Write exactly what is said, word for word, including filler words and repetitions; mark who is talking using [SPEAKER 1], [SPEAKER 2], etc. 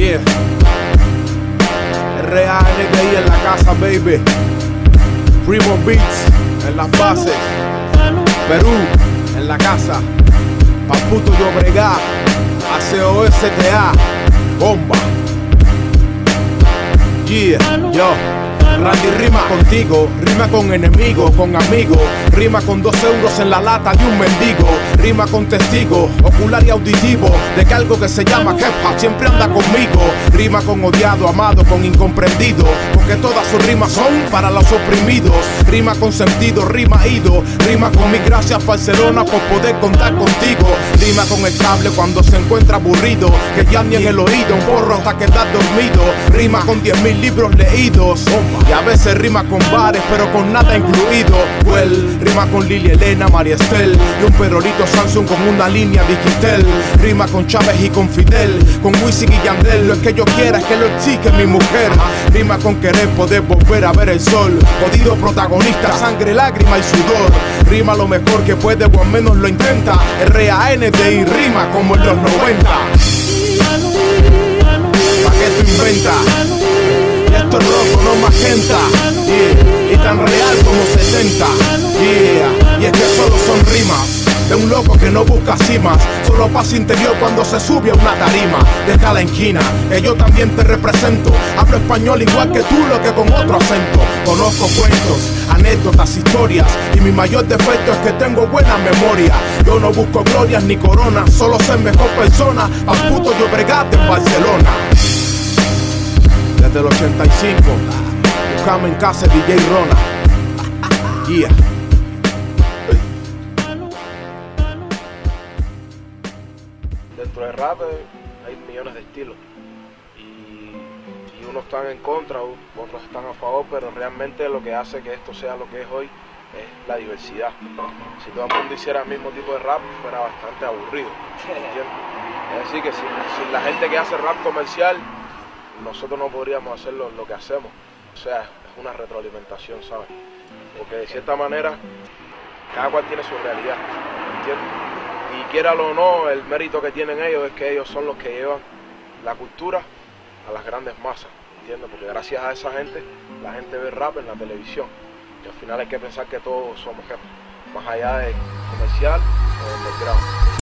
[SPEAKER 1] Yeah. R A N D I en la casa, baby. Primo Beats en las bases. Perú en la casa. Paputo Llobregá. A C O S T A. Bomba. Yeah, yo. Randy rima contigo, rima con enemigo, con amigo, rima con dos euros en la lata de un mendigo, rima con testigo, ocular y auditivo, de que algo que se llama hip-hop siempre anda conmigo, rima con odiado, amado, con incomprendido, porque todas sus rimas son para los oprimidos, rima con sentido, rima ido, rima con mis gracias Barcelona por poder contar contigo, rima con el cable cuando se encuentra aburrido, que ya ni en el oído, un porro hasta quedar dormido, rima con diez mil libros leídos, y a veces rima con bares, pero con nada incluido. Well, rima con Lili Elena, María Estel y un perolito Samsung con una línea Digitel. Rima con Chávez y con Fidel, con Wisin y Yandel. Lo que yo quiera es que lo exige mi mujer. Rima con querer poder volver a ver el sol. Jodido protagonista, sangre, lágrima y sudor. Rima lo mejor que puede o al menos lo intenta. R A N D I rima como en los noventa. ¿Pa' qué tú inventas? Esto es rojo, no magenta, yeah. Y tan real como setenta, yeah. Y es que solo son rimas de un loco que no busca cimas, solo paz interior cuando se sube a una tarima. Deja la inquina, que yo también te represento. Hablo español igual que tú, lo que con otro acento. Conozco cuentos, anécdotas, historias, y mi mayor defecto es que tengo buena memoria. Yo no busco glorias ni coronas, solo ser mejor persona. Paputo Llobregá en Barcelona. Desde el ochenta y cinco, buscame en casa D J Rona. Yeah.
[SPEAKER 2] Dentro del rap hay millones de estilos y, y unos están en contra, otros están a favor, pero realmente lo que hace que esto sea lo que es hoy es la diversidad. Si todo el mundo hiciera el mismo tipo de rap fuera bastante aburrido, ¿entiendes? Es decir que si, si la gente que hace rap comercial, nosotros no podríamos hacer lo, lo que hacemos. O sea, es una retroalimentación, ¿sabes? Porque de cierta manera cada cual tiene su realidad, ¿entiendes? Y quiéralo o no, el mérito que tienen ellos es que ellos son los que llevan la cultura a las grandes masas, ¿entiendes? Porque gracias a esa gente, la gente ve rap en la televisión. Y al final hay que pensar que todos somos jefes, más allá de comercial o del background.